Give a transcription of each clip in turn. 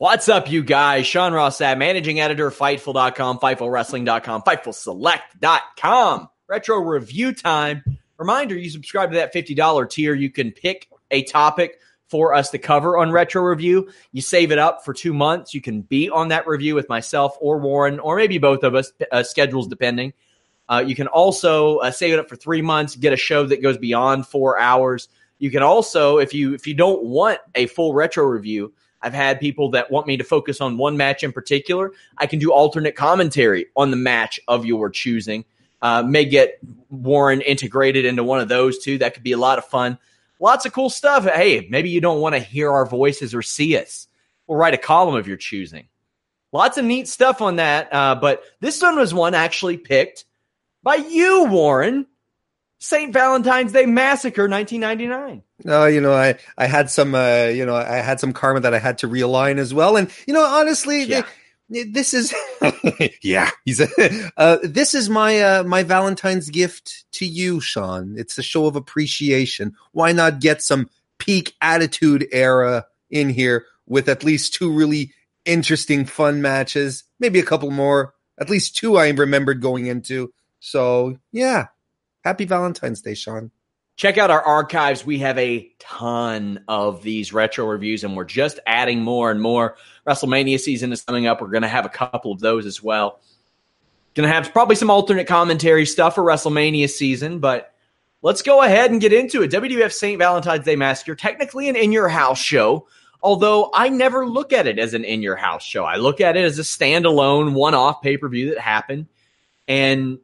What's up, you guys? Sean Rossat, managing editor of Fightful.com, FightfulWrestling.com, FightfulSelect.com. Retro review time. Reminder, you subscribe to that $50 tier. You can pick a topic for us to cover on Retro Review. You save it up for 2 months. You can be on that review with myself or Warren, or maybe both of us, schedules depending. You can also save it up for 3 months, get a show that goes beyond 4 hours. You can also, if you don't want a full Retro Review, I've had people that want me to focus on one match in particular. I can do alternate commentary on the match of your choosing. May get Warren integrated into one of those too. That could be a lot of fun. Lots of cool stuff. Hey, maybe you don't want to hear our voices or see us. We'll write a column of your choosing. Lots of neat stuff on that. But this one was one actually picked by you, Warren. St. Valentine's Day Massacre, 1999. I had some, I had some karma that I had to realign as well. And, honestly, this is, this is my Valentine's gift to you, Sean. It's a show of appreciation. Why not get some peak Attitude Era in here with at least 2 really interesting, fun matches, maybe a couple more, at least 2 I remembered going into. So, yeah. Happy Valentine's Day, Sean. Check out our archives. We have a ton of these retro reviews, and we're just adding more and more. WrestleMania season is coming up. We're going to have a couple of those as well. Going to have probably some alternate commentary stuff for WrestleMania season, but let's go ahead and get into it. WWF St. Valentine's Day Massacre, technically an in-your-house show, although I never look at it as an in-your-house show. I look at it as a standalone, one-off pay-per-view that happened, and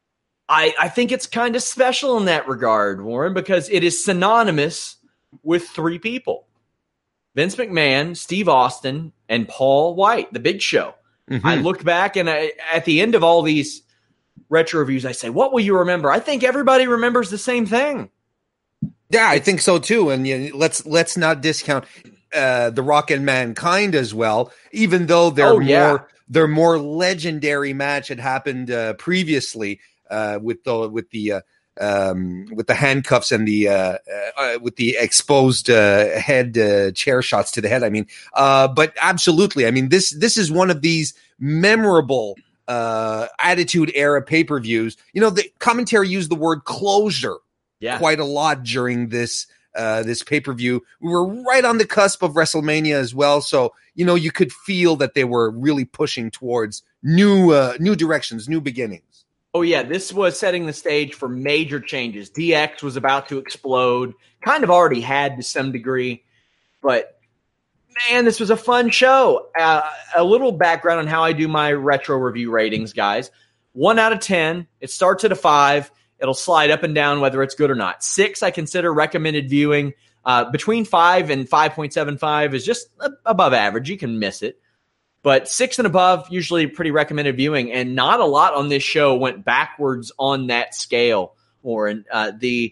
I think it's kind of special in that regard, Warren, because it is synonymous with 3 people. Vince McMahon, Steve Austin, and Paul White, the Big Show. Mm-hmm. I look back, and at the end of all these retro reviews, I say, what will you remember? I think everybody remembers the same thing. Yeah, I think so too. And let's not discount The Rock and Mankind as well, even though their more legendary match had happened previously. With the handcuffs and with the exposed head chair shots to the head. I mean, but absolutely. I mean, this is one of these memorable Attitude Era pay-per-views. The commentary used the word closure quite a lot during this pay-per-view. We were right on the cusp of WrestleMania as well, so you could feel that they were really pushing towards new directions, new beginnings. Oh, yeah, this was setting the stage for major changes. DX was about to explode, kind of already had to some degree, but, man, this was a fun show. A little background on how I do my retro review ratings, guys. 1 out of 10, it starts at a 5. It'll slide up and down whether it's good or not. 6, I consider recommended viewing. Between 5 and 5.75 is just above average. You can miss it. But 6 and above, usually pretty recommended viewing, and not a lot on this show went backwards on that scale. Warren, the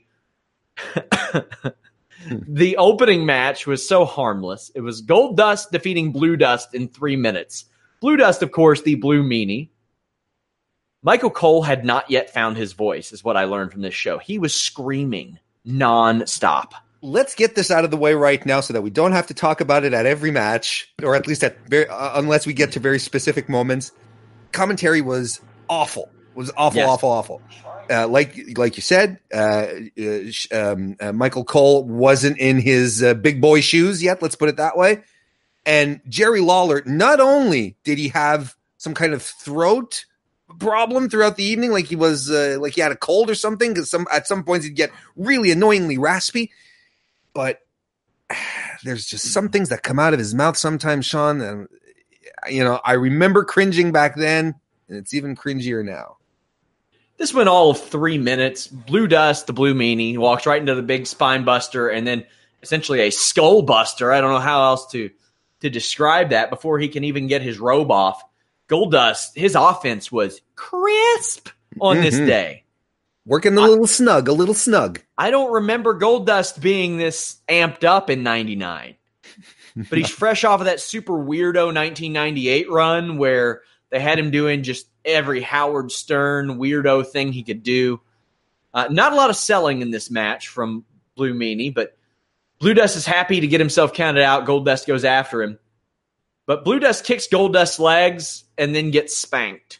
opening match was so harmless. It was Goldust defeating Blue Dust in 3 minutes. Blue Dust, of course, the Blue Meanie. Michael Cole had not yet found his voice, is what I learned from this show. He was screaming nonstop. Let's get this out of the way right now so that we don't have to talk about it at every match, or at least unless we get to very specific moments. Commentary was awful. Awful. Like you said, Michael Cole wasn't in his big boy shoes yet. Let's put it that way. And Jerry Lawler, not only did he have some kind of throat problem throughout the evening, like he was like he had a cold or something, because at some points he'd get really annoyingly raspy. But there's just some things that come out of his mouth sometimes, Sean. And, I remember cringing back then, and it's even cringier now. This went all of 3 minutes. Blue Dust, the Blue Meanie, walks right into the big spine buster and then essentially a skull buster. I don't know how else to describe that before he can even get his robe off. Goldust, his offense was crisp on this day. Working a little snug. I don't remember Goldust being this amped up in 99. But he's fresh off of that super weirdo 1998 run where they had him doing just every Howard Stern weirdo thing he could do. Not a lot of selling in this match from Blue Meanie, but Blue Dust is happy to get himself counted out. Goldust goes after him. But Blue Dust kicks Goldust's legs and then gets spanked.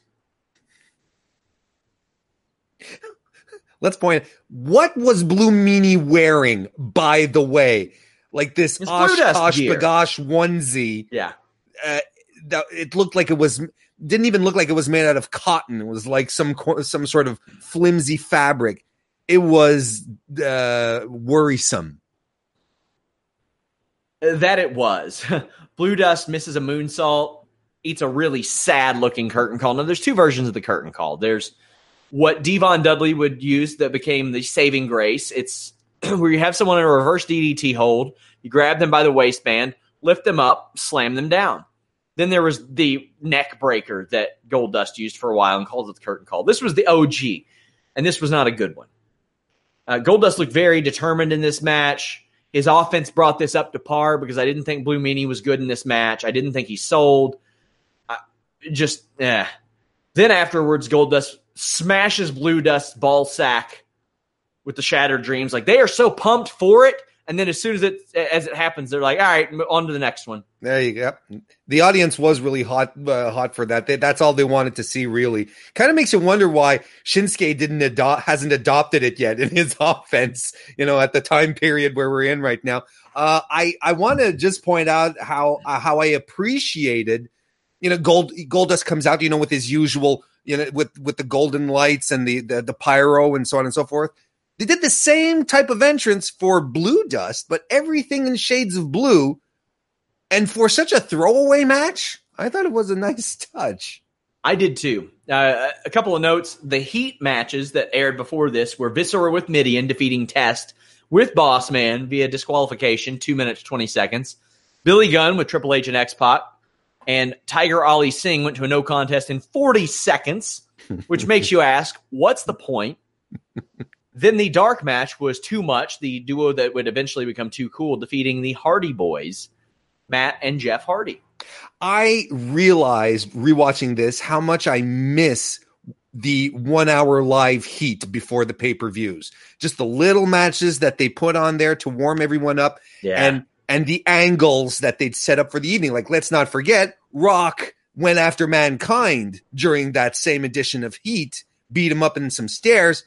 Let's point out, what was Blue Meanie wearing, by the way? Like this Oshkosh Bagosh onesie. Yeah. It looked like it was, didn't even look like it was made out of cotton. It was like some sort of flimsy fabric. It was worrisome. That it was. Blue Dust misses a moonsault, eats a really sad-looking curtain call. Now, there's two versions of the curtain call. There's what Devon Dudley would use that became the saving grace. It's where you have someone in a reverse DDT hold, you grab them by the waistband, lift them up, slam them down. Then there was the neck breaker that Goldust used for a while and called it the curtain call. This was the OG, and this was not a good one. Goldust looked very determined in this match. His offense brought this up to par because I didn't think Blue Meanie was good in this match. I didn't think he sold. Then afterwards, Goldust smashes Blue Dust's ball sack with the Shattered Dreams. Like, they are so pumped for it. And then as soon as it happens, they're like, all right, on to the next one. There you go. The audience was really hot for that. That's all they wanted to see, really. Kind of makes you wonder why Shinsuke hasn't adopted it yet in his offense, at the time period where we're in right now. I want to just point out how I appreciated, Goldust comes out, with his usual, with the golden lights and the pyro and so on and so forth. They did the same type of entrance for Blue Dust, but everything in shades of blue. And for such a throwaway match, I thought it was a nice touch. I did too. A couple of notes. The Heat matches that aired before this were Viscera with Midian defeating Test with Boss Man via disqualification, 2 minutes, 20 seconds. Billy Gunn with Triple H and X-Pac. And Tiger Ali Singh went to a no contest in 40 seconds, which makes you ask, what's the point? Then the dark match was Too Much, the duo that would eventually become Too Cool, defeating the Hardy Boys, Matt and Jeff Hardy. I realized, rewatching this, how much I miss the 1 hour live heat before the pay-per-views. Just the little matches that they put on there to warm everyone up. Yeah. And the angles that they'd set up for the evening. Like, let's not forget, Rock went after Mankind during that same edition of Heat, beat him up in some stairs.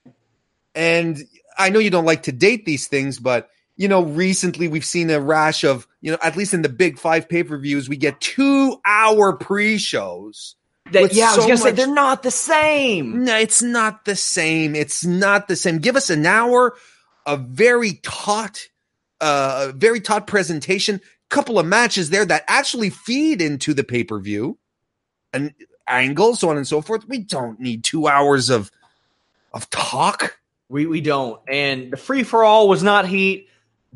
And I know you don't like to date these things, but, recently we've seen a rash of, at least in the big 5 pay-per-views, we get 2 hour pre-shows. I was going to say, they're not the same. No, it's not the same. It's not the same. Give us an hour of very taut presentation, couple of matches there that actually feed into the pay-per-view and angles, so on and so forth. We don't need 2 hours of talk. We don't. And the free-for-all was not Heat.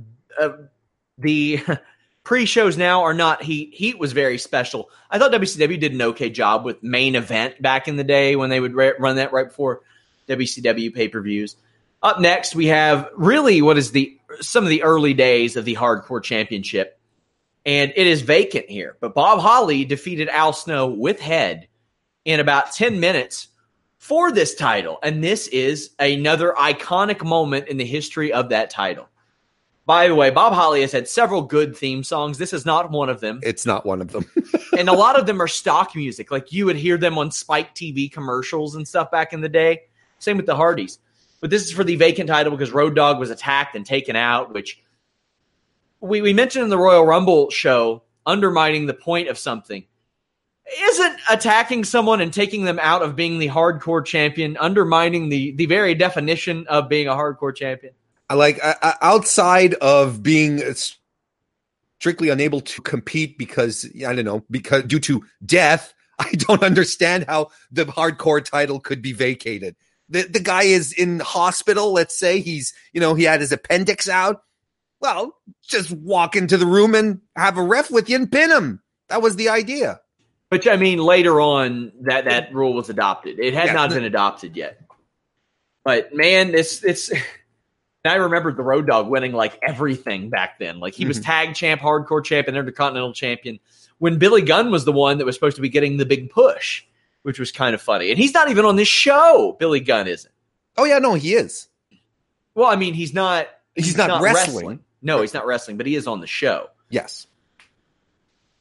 The pre-shows now are not Heat. Heat was very special. I thought WCW did an okay job with Main Event back in the day when they would run that right before WCW pay-per-views. Up next, we have really what is some of the early days of the Hardcore Championship. And it is vacant here. But Bob Holly defeated Al Snow with Head in about 10 minutes for this title. And this is another iconic moment in the history of that title. By the way, Bob Holly has had several good theme songs. This is not one of them. It's not one of them. And a lot of them are stock music. Like you would hear them on Spike TV commercials and stuff back in the day. Same with the Hardys. But this is for the vacant title because Road Dogg was attacked and taken out, which we mentioned in the Royal Rumble show, undermining the point of something. Isn't attacking someone and taking them out of being the hardcore champion undermining the very definition of being a hardcore champion? Outside of being strictly unable to compete because due to death, I don't understand how the hardcore title could be vacated. The guy is in hospital. Let's say he had his appendix out. Well, just walk into the room and have a ref with you and pin him. That was the idea. But I mean, later on, that rule was adopted. It had not been adopted yet. But man, it's. I remember the Road Dogg winning like everything back then. Like he was tag champ, hardcore champ, and intercontinental champion. When Billy Gunn was the one that was supposed to be getting the big push, which was kind of funny. And he's not even on this show. Billy Gunn isn't. Oh yeah, no, he is. Well, I mean, he's not. He's not wrestling. No, he's not wrestling, but he is on the show. Yes.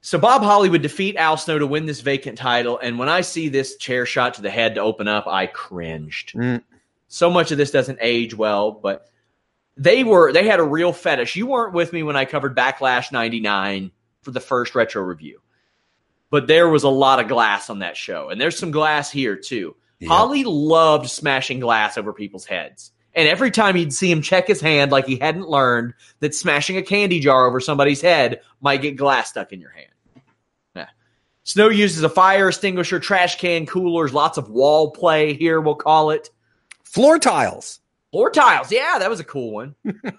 So Bob Holly would defeat Al Snow to win this vacant title. And when I see this chair shot to the head to open up, I cringed. So much of this doesn't age well, but they had a real fetish. You weren't with me when I covered Backlash 99 for the first retro review, but there was a lot of glass on that show. And there's some glass here too. Yep. Holly loved smashing glass over people's heads. And every time you'd see him check his hand like he hadn't learned that smashing a candy jar over somebody's head might get glass stuck in your hand. Yeah. Snow uses a fire extinguisher, trash can, coolers, lots of wall play here, we'll call it. Floor tiles. Floor tiles. Yeah, that was a cool one.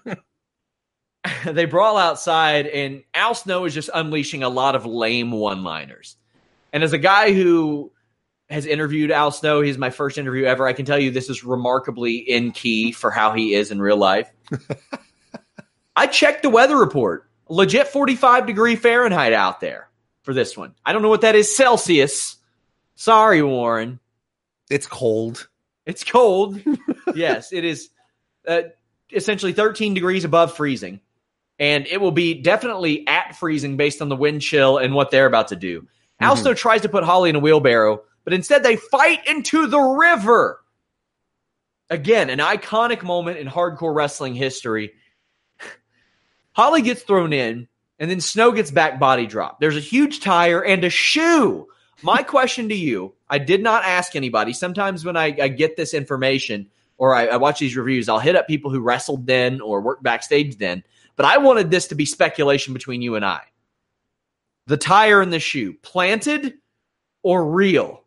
They brawl outside, and Al Snow is just unleashing a lot of lame one-liners. And as a guy who has interviewed Al Snow, he's my first interview ever, I can tell you this is remarkably in key for how he is in real life. I checked the weather report. Legit 45-degree Fahrenheit out there for this one. I don't know what that is Celsius. Sorry, Warren. It's cold. It's cold. Yes, it is essentially 13 degrees above freezing. And it will be definitely at freezing based on the wind chill and what they're about to do. Al Snow tries to put Holly in a wheelbarrow, but instead they fight into the river. Again, an iconic moment in hardcore wrestling history. Holly gets thrown in, and then Snow gets back body drop. There's a huge tire and a shoe. My question to you, I did not ask anybody. Sometimes when I get this information or I watch these reviews, I'll hit up people who wrestled then or worked backstage then. But I wanted this to be speculation between you and I. The tire and the shoe, planted or real?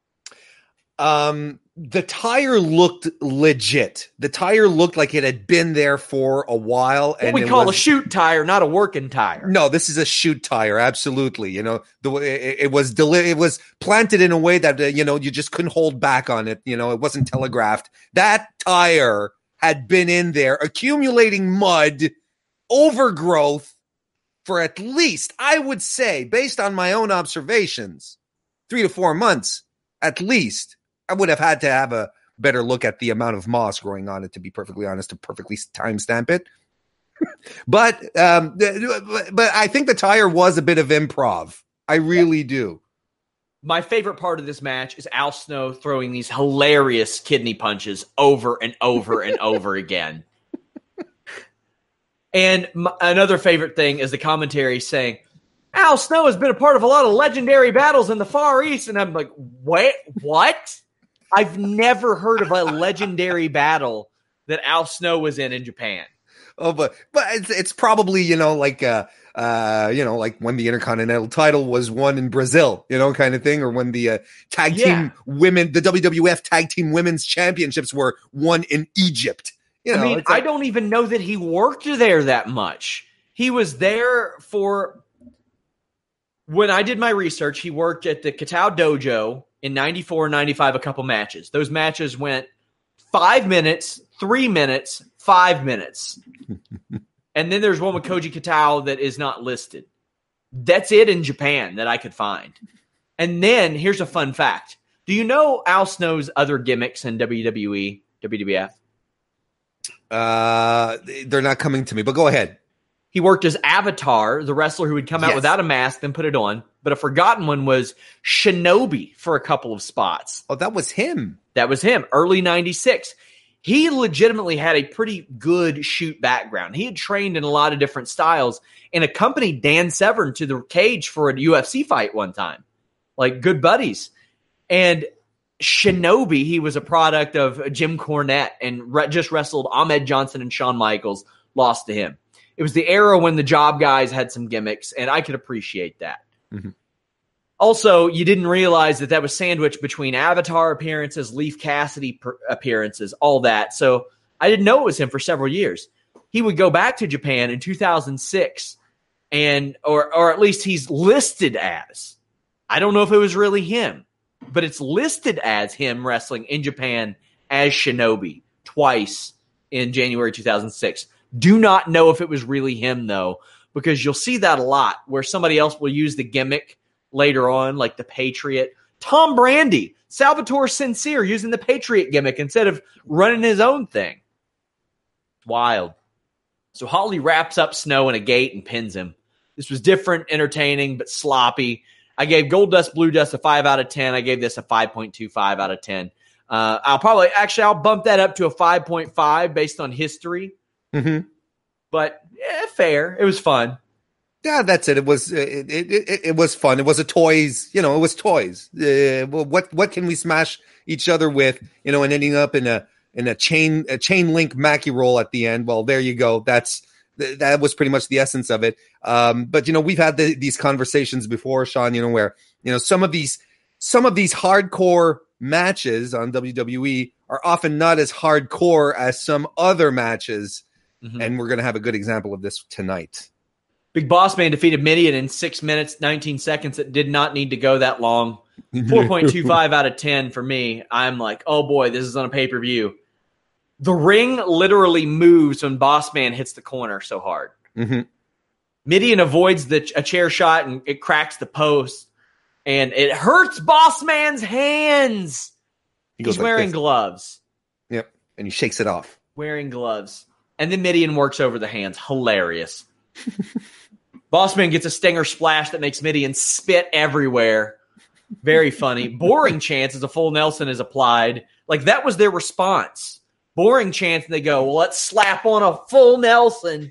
The tire looked legit. The tire looked like it had been there for a while. What we call a shoot tire, not a working tire. No, this is a shoot tire. Absolutely. You know, the way it was planted in a way that, you just couldn't hold back on it. You know, it wasn't telegraphed. That tire had been in there accumulating mud, overgrowth for at least, I would say, based on my own observations, 3 to 4 months at least. I would have had to have a better look at the amount of moss growing on it, to be perfectly honest, to perfectly timestamp it. But I think the tire was a bit of improv. I really do. My favorite part of this match is Al Snow throwing these hilarious kidney punches over and over and over again. And another favorite thing is the commentary saying, Al Snow has been a part of a lot of legendary battles in the Far East. And I'm like, what? I've never heard of a legendary battle that Al Snow was in Japan. Oh, but it's probably, like when the Intercontinental title was won in Brazil, kind of thing, or when the team women, the WWF Tag Team Women's Championships were won in Egypt. I don't even know that he worked there that much. He was there for, when I did my research, he worked at the Katao Dojo in 94 and 95, a couple matches. Those matches went 5 minutes, 3 minutes, 5 minutes. And then there's one with Koji Katao that is not listed. That's it in Japan that I could find. And then here's a fun fact. Do you know Al Snow's other gimmicks in WWE, WWF? They're not coming to me, but go ahead. He worked as Avatar, the wrestler who would come out without a mask, then put it on. But a forgotten one was Shinobi for a couple of spots. Oh, that was him. That was him, early 96. He legitimately had a pretty good shoot background. He had trained in a lot of different styles and accompanied Dan Severn to the cage for a UFC fight one time. Like, good buddies. And Shinobi, he was a product of Jim Cornette and just wrestled Ahmed Johnson and Shawn Michaels, lost to him. It was the era when the job guys had some gimmicks, and I could appreciate that. Mm-hmm. Also, you didn't realize that was sandwiched between Avatar appearances, Leif Cassidy appearances, all that. So I didn't know it was him for several years. He would go back to Japan in 2006, or at least he's listed as. I don't know if it was really him, but it's listed as him wrestling in Japan as Shinobi twice in January 2006. Do not know if it was really him, though, because you'll see that a lot where somebody else will use the gimmick later on, like the Patriot. Tom Brandi, Salvatore Sincere using the Patriot gimmick instead of running his own thing. Wild. So Holly wraps up Snow in a gate and pins him. This was different, entertaining, but sloppy. I gave Gold Dust, Blue Dust a 5 out of 10. I gave this a 5.25 out of 10. I'll bump that up to a 5.5 based on history. Mm-hmm. But fair. It was fun. Yeah, that's it. It was fun. It was it was toys. What can we smash each other with? And ending up in a chain link Mackie roll at the end. Well, there you go. That was pretty much the essence of it. But we've had these conversations before, Sean. Where some of these hardcore matches on WWE are often not as hardcore as some other matches, and we're going to have a good example of this tonight. Big Boss Man defeated Mideon in 6 minutes, 19 seconds. It did not need to go that long. 4.25 out of 10 for me. I'm like, oh boy, this is on a pay-per-view. The ring literally moves when Boss Man hits the corner so hard. Mm-hmm. Mideon avoids a chair shot and it cracks the post. And it hurts Boss Man's hands. He's wearing gloves. Yep. And he shakes it off. Wearing gloves. And then Mideon works over the hands. Hilarious. Bossman gets a stinger splash that makes Mideon spit everywhere. Very funny. Boring chance as a full Nelson is applied. Like, that was their response. Boring chance, and they go, well, let's slap on a full Nelson.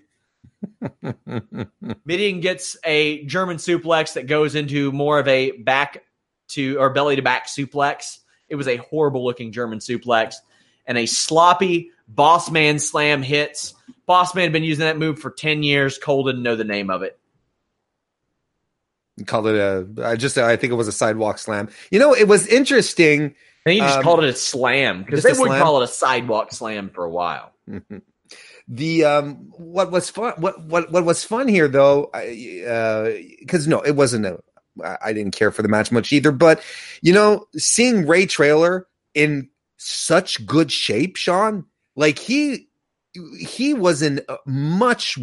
Mideon gets a German suplex that goes into more of a belly to back suplex. It was a horrible looking German suplex. And a sloppy Bossman slam hits. Bossman had been using that move for 10 years. Cole didn't know the name of it. Called it I think it was a sidewalk slam. It was interesting. I think he just called it a slam because they wouldn't call it a sidewalk slam for a while. Mm-hmm. The what was fun here though, because no, it wasn't I didn't care for the match much either. But seeing Ray Traylor in such good shape, Sean, like he was in a much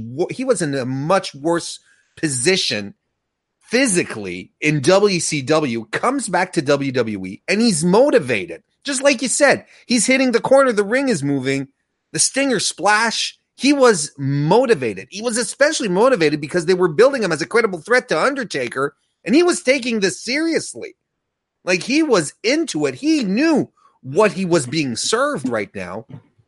worse position physically in WCW, comes back to WWE, and he's motivated. Just like you said, he's hitting the corner, the ring is moving, the stinger splash. He was motivated. He was especially motivated because they were building him as a credible threat to Undertaker, and he was taking this seriously. Like, he was into it. He knew what he was being served right now.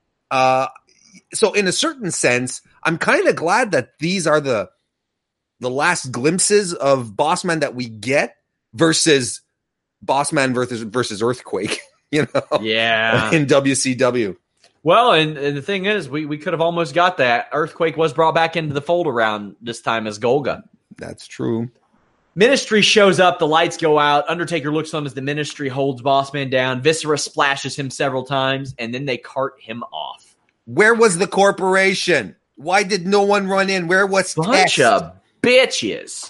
So in a certain sense, I'm kind of glad that these are the last glimpses of Bossman that we get versus Bossman versus Earthquake, Yeah. in WCW. Well, and the thing is, we could have almost got that. Earthquake was brought back into the fold around this time as Golga. That's true. Ministry shows up, the lights go out. Undertaker looks on as the Ministry holds Bossman down. Viscera splashes him several times, and then they cart him off. Where was the corporation? Why did no one run in? Where was Bunch of bitches.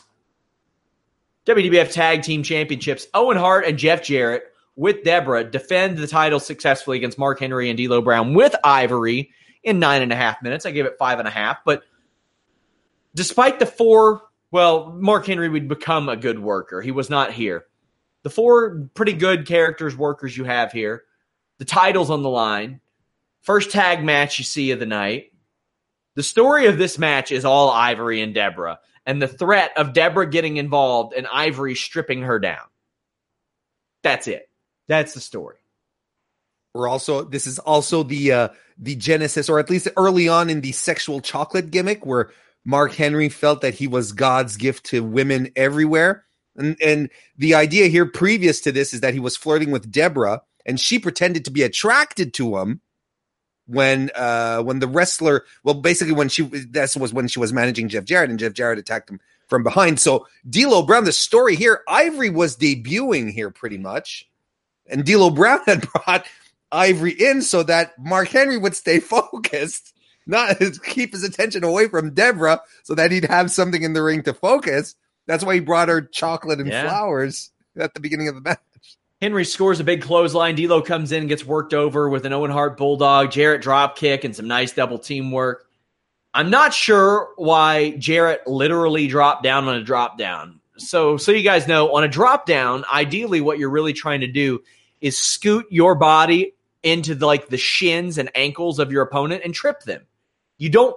WWF Tag Team Championships. Owen Hart and Jeff Jarrett with Deborah defend the title successfully against Mark Henry and D'Lo Brown with Ivory in 9.5 minutes. I gave it 5.5. But despite the Mark Henry would become a good worker. He was not here. The 4 pretty good workers you have here. The title's on the line. First tag match you see of the night. The story of this match is all Ivory and Deborah, and the threat of Deborah getting involved and Ivory stripping her down. That's it. That's the story. This is also the genesis, or at least early on in the sexual chocolate gimmick, where Mark Henry felt that he was God's gift to women everywhere. And the idea here previous to this is that he was flirting with Deborah, and she pretended to be attracted to him when the wrestler, basically when she was managing Jeff Jarrett, and Jeff Jarrett attacked him from behind. So D'Lo Brown, the story here, Ivory was debuting here pretty much, and D'Lo Brown had brought Ivory in so that Mark Henry would stay focused, not keep his attention away from Deborah, so that he'd have something in the ring to focus. That's why he brought her chocolate and flowers at the beginning of the match. Henry scores a big clothesline. D'Lo comes in and gets worked over with an Owen Hart Bulldog, Jarrett drop kick, and some nice double teamwork. I'm not sure why Jarrett literally dropped down on a drop down. So you guys know, on a drop down, ideally what you're really trying to do is scoot your body into the shins and ankles of your opponent and trip them. You don't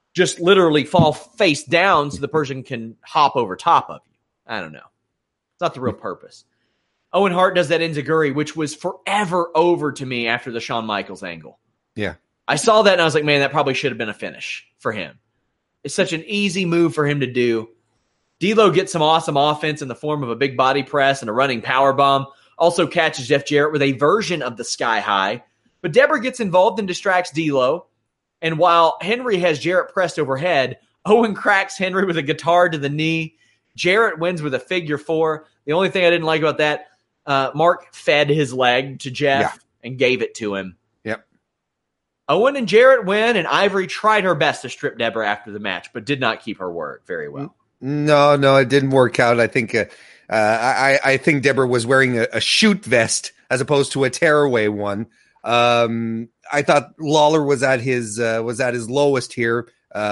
just literally fall face down so the person can hop over top of you. I don't know. It's not the real purpose. Owen Hart does that enziguri, which was forever over to me after the Shawn Michaels angle. Yeah. I saw that and I was like, man, that probably should have been a finish for him. It's such an easy move for him to do. D'Lo gets some awesome offense in the form of a big body press and a running power bomb. Also catches Jeff Jarrett with a version of the Sky High. But Deborah gets involved and distracts D'Lo. And while Henry has Jarrett pressed overhead, Owen cracks Henry with a guitar to the knee. Jarrett wins with a figure 4. The only thing I didn't like about that, Mark fed his leg to Jeff and gave it to him. Yep. Owen and Jarrett win, and Ivory tried her best to strip Deborah after the match, but did not keep her word very well. No, it didn't work out. I think I think Deborah was wearing a shoot vest as opposed to a tearaway one. I thought Lawler was at his lowest here.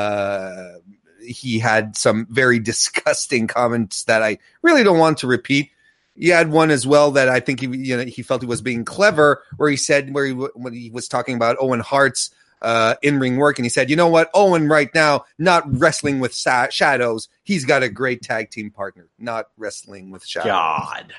He had some very disgusting comments that I really don't want to repeat. He had one as well that I think he felt he was being clever, where he said when he was talking about Owen Hart's in-ring work, and he said, you know what, Owen right now not wrestling with shadows. He's got a great tag team partner, not wrestling with shadows. God,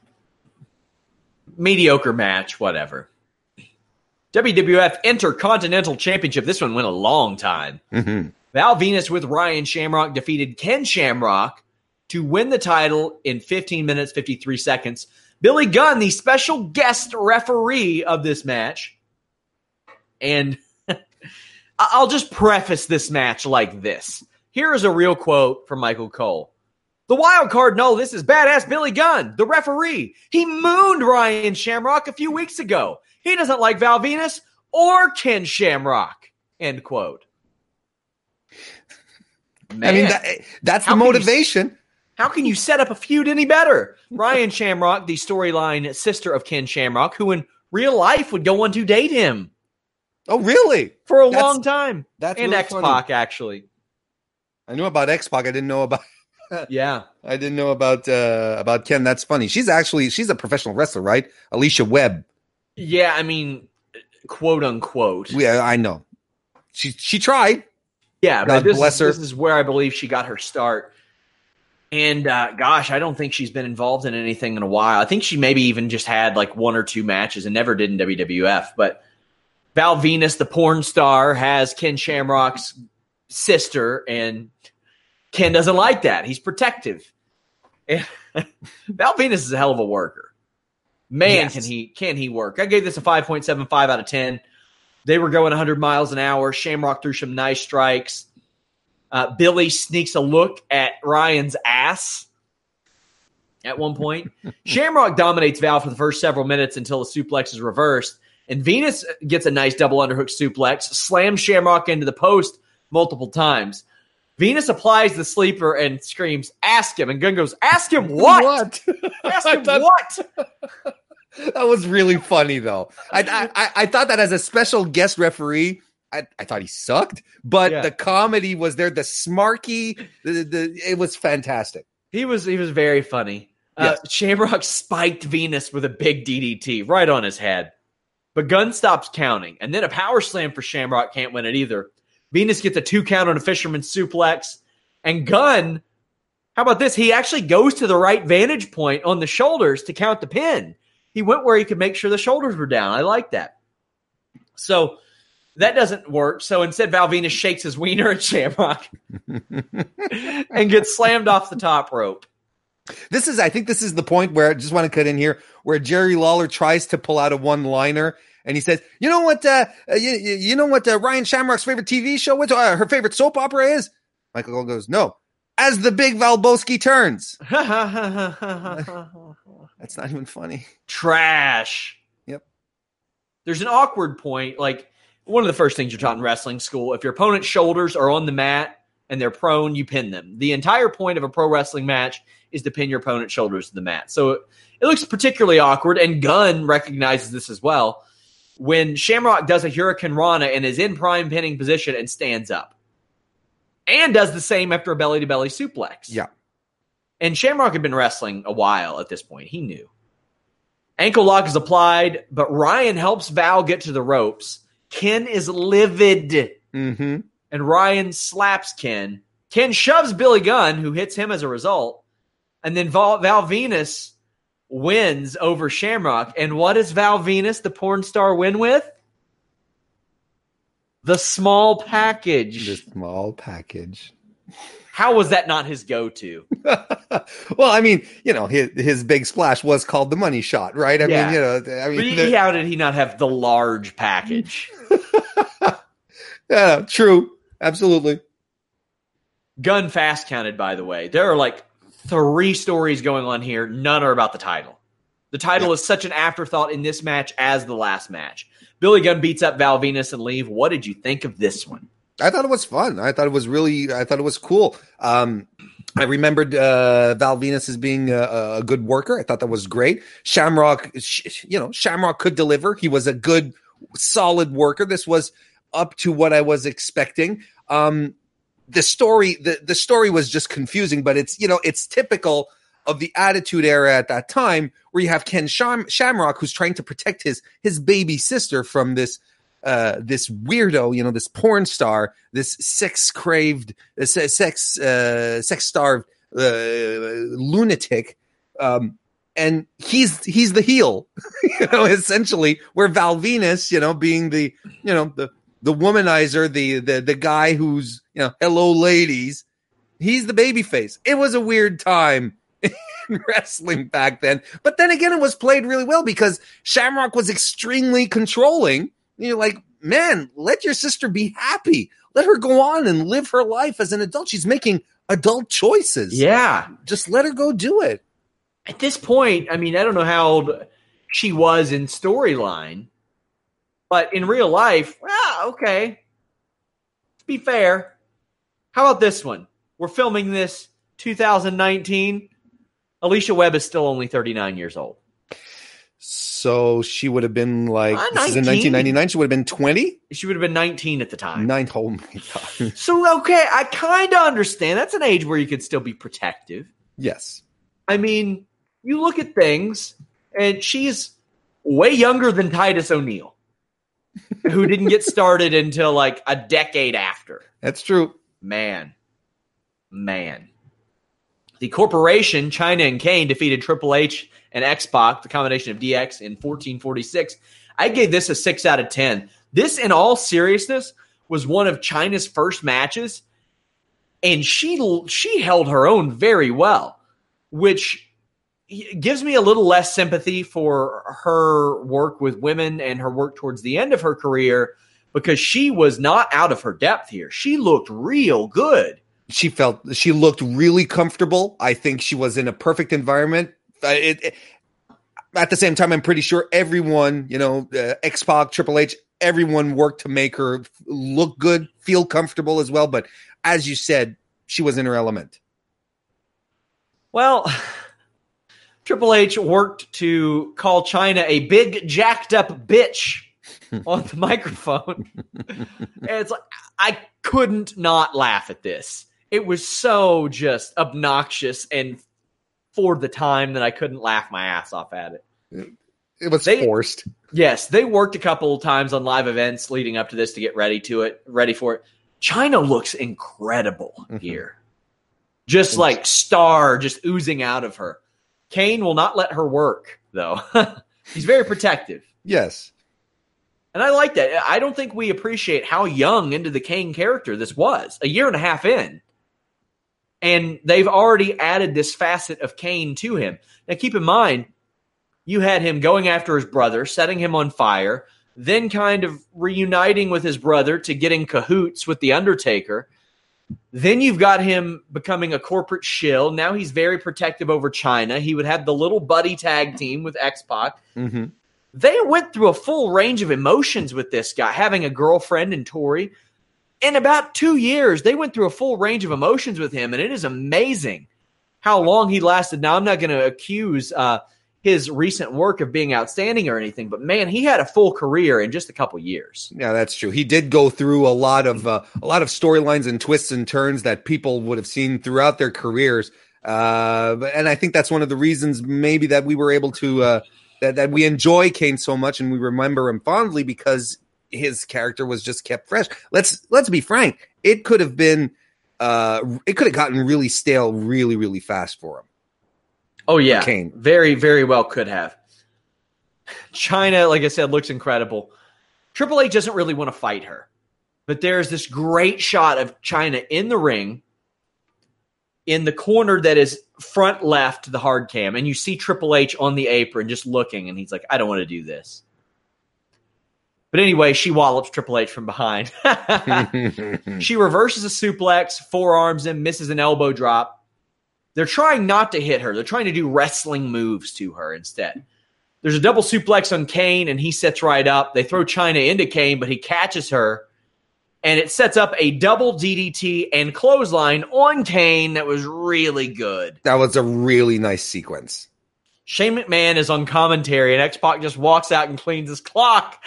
mediocre match, whatever. WWF Intercontinental Championship. This one went a long time. Mm-hmm. Val Venus with Ryan Shamrock defeated Ken Shamrock to win the title in 15 minutes, 53 seconds. Billy Gunn, the special guest referee of this match. And I'll just preface this match like this. Here is a real quote from Michael Cole. The wild card, no, this is badass Billy Gunn, the referee. He mooned Ryan Shamrock a few weeks ago. He doesn't like Val Venus or Ken Shamrock. End quote. Man, I mean, that's the motivation. How can you set up a feud any better? Ryan Shamrock, the storyline sister of Ken Shamrock, who in real life would go on to date him. Oh, really? For a long time. That's and really X-Pac, funny. Actually. I knew about X-Pac. I didn't know about... Yeah. I didn't know about Ken. That's funny. She's a professional wrestler, right? Alicia Webb. Yeah, I mean, quote unquote. Yeah, I know. She tried. Yeah, God but bless her. This is where I believe she got her start. And gosh, I don't think she's been involved in anything in a while. I think she maybe even just had like 1 or 2 matches and never did in WWF. But Val Venus, the porn star, has Ken Shamrock's sister, and Ken doesn't like that. He's protective. Val Venus is a hell of a worker. Man, yes. Can he work? I gave this a 5.75 out of 10. They were going 100 miles an hour. Shamrock threw some nice strikes. Billy sneaks a look at Ryan's ass at one point. Shamrock dominates Val for the first several minutes until the suplex is reversed. And Venus gets a nice double underhook suplex, slams Shamrock into the post multiple times. Venus applies the sleeper and screams, "Ask him." And Gunn goes, "Ask him what? Ask him what?" That was really funny, though. I thought that as a special guest referee, I thought he sucked, but the comedy was there. The smarky, it was fantastic. He was very funny. Yes. Shamrock spiked Venus with a big DDT right on his head, but Gunn stops counting, and then a power slam for Shamrock can't win it either. Venus gets a 2 count on a fisherman suplex, and Gunn, how about this? He actually goes to the right vantage point on the shoulders to count the pin. He went where he could make sure the shoulders were down. I like that. So that doesn't work. So instead, Val Venus shakes his wiener at Shamrock and gets slammed off the top rope. I think this is the point where I just want to cut in here, where Jerry Lawler tries to pull out a one-liner, and he says, "You know what? You know what? Ryan Shamrock's favorite TV show is? Her favorite soap opera is?" Michael Cole goes, "No, As the Big Valboski Turns." That's not even funny. Trash. Yep. There's an awkward point. Like, one of the first things you're taught in wrestling school, if your opponent's shoulders are on the mat and they're prone, you pin them. The entire point of a pro wrestling match is to pin your opponent's shoulders to the mat. So it looks particularly awkward, and Gunn recognizes this as well. When Shamrock does a Hurricane Rana and is in prime pinning position and stands up. And does the same after a belly-to-belly suplex. Yeah. And Shamrock had been wrestling a while at this point. He knew. Ankle lock is applied, but Ryan helps Val get to the ropes. Ken is livid. Mm-hmm. and Ryan slaps Ken. Ken shoves Billy Gunn, who hits him as a result, and then Val Venis wins over Shamrock. And what does Val Venis, the porn star, win with? The small package. The small package. How was that not his go-to? Well, I mean, his big splash was called the money shot, right? I mean, how did he not have the large package? Yeah, true. Absolutely. Gunn fast counted, by the way. There are like 3 stories going on here. None are about the title. The title is such an afterthought in this match as the last match. Billy Gunn beats up Val Venis and leave. What did you think of this one? I thought it was fun. I thought it was cool. I remembered Val Venis as being a good worker. I thought that was great. Shamrock could deliver. He was a good, solid worker. This was up to what I was expecting. The story was just confusing, but it's typical of the Attitude Era at that time, where you have Ken Shamrock, who's trying to protect his baby sister from this weirdo, this porn star, this sex-starved lunatic, and he's the heel, essentially. Where Val Venis, being the womanizer, the guy who's hello ladies, he's the baby face. It was a weird time in wrestling back then, but then again, it was played really well because Shamrock was extremely controlling. You're like, man, let your sister be happy. Let her go on and live her life as an adult. She's making adult choices. Yeah. Just let her go do it. At this point, I mean, I don't know how old she was in storyline, but in real life, okay. To be fair, how about this one? We're filming this 2019. Alicia Webb is still only 39 years old. So she would have been like, this is in 1999, she would have been 20? She would have been 19 at the time. Oh my God. So, okay, I kind of understand. That's an age where you could still be protective. Yes. I mean, you look at things, and she's way younger than Titus O'Neil, who didn't get started until like a decade after. That's true. Man. The Corporation, Chyna and Kane, defeated Triple H and X-Pac, the combination of DX, in 1446. I gave this a 6 out of 10. This, in all seriousness, was one of Chyna's first matches, and she held her own very well, which gives me a little less sympathy for her work with women and her work towards the end of her career, because she was not out of her depth here. She looked real good. She looked really comfortable. I think she was in a perfect environment. At the same time, I'm pretty sure everyone, X-Pac, Triple H, everyone worked to make her look good, feel comfortable as well. But as you said, she was in her element. Well, Triple H worked to call Chyna a big jacked up bitch on the microphone. And it's like, I couldn't not laugh at this. It was so just obnoxious and for the time that I couldn't laugh my ass off at it. It was forced. Yes, they worked a couple of times on live events leading up to this to get ready for it. Chyna looks incredible here. Just like star just oozing out of her. Kane will not let her work, though. He's very protective. Yes. And I like that. I don't think we appreciate how young into the Kane character this was. A year and a half in. And they've already added this facet of Kane to him. Now, keep in mind, you had him going after his brother, setting him on fire, then kind of reuniting with his brother to get in cahoots with The Undertaker. Then you've got him becoming a corporate shill. Now he's very protective over Chyna. He would have the little buddy tag team with X-Pac. Mm-hmm. They went through a full range of emotions with this guy, having a girlfriend in Tori. In about 2 years, they went through a full range of emotions with him, and it is amazing how long he lasted. Now, I'm not going to accuse his recent work of being outstanding or anything, but man, he had a full career in just a couple years. Yeah, that's true. He did go through a lot of storylines and twists and turns that people would have seen throughout their careers, and I think that's one of the reasons maybe that we were able to that we enjoy Kane so much and we remember him fondly, because his character was just kept fresh. Let's be frank. it could have been, it could have gotten really stale really, really fast for him. Oh, yeah. Kane. Very, very well could have. Chyna, like I said, looks incredible. Triple H doesn't really want to fight her. But there's this great shot of Chyna in the ring, in the corner that is front left to the hard cam. And you see Triple H on the apron just looking. And he's like, I don't want to do this. But anyway, she wallops Triple H from behind. She reverses a suplex, forearms him, misses an elbow drop. They're trying not to hit her. They're trying to do wrestling moves to her instead. There's a double suplex on Kane, and he sets right up. They throw Chyna into Kane, but he catches her. And it sets up a double DDT and clothesline on Kane that was really good. That was a really nice sequence. Shane McMahon is on commentary, and X-Pac just walks out and cleans his clock.